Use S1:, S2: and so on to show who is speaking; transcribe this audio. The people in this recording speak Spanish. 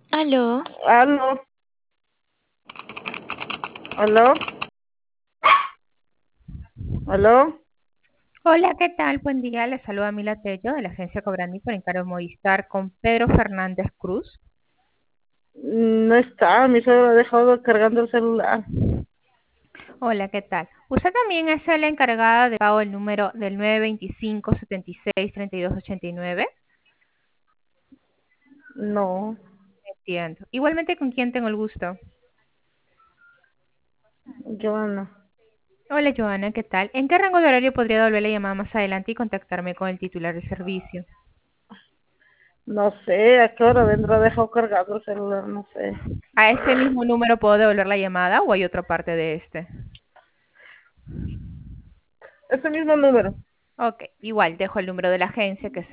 S1: Aló,
S2: Aló, aló, aló.
S3: Hola, ¿qué tal? Buen día. Les saluda Mila Tello de la agencia Cobrandi por encargo Movistar con Pedro Fernández Cruz.
S2: No está, mi suegro ha dejado cargando el celular.
S3: Hola, ¿qué tal? Usted también es la encargada de pago del número del 925-76-3289.
S2: No,
S3: Entiendo. Igualmente, ¿con quién tengo el gusto?
S2: Joana.
S3: Hola, Joana, ¿qué tal? ¿En qué rango de horario podría devolver la llamada más adelante y contactarme con el titular del servicio?
S2: No sé a qué hora vendrá, ha dejado cargando el celular, no sé.
S3: ¿A este mismo número puedo devolver la llamada o hay otra parte de este?
S2: Ese mismo número.
S3: Ok, igual dejo el número de la agencia que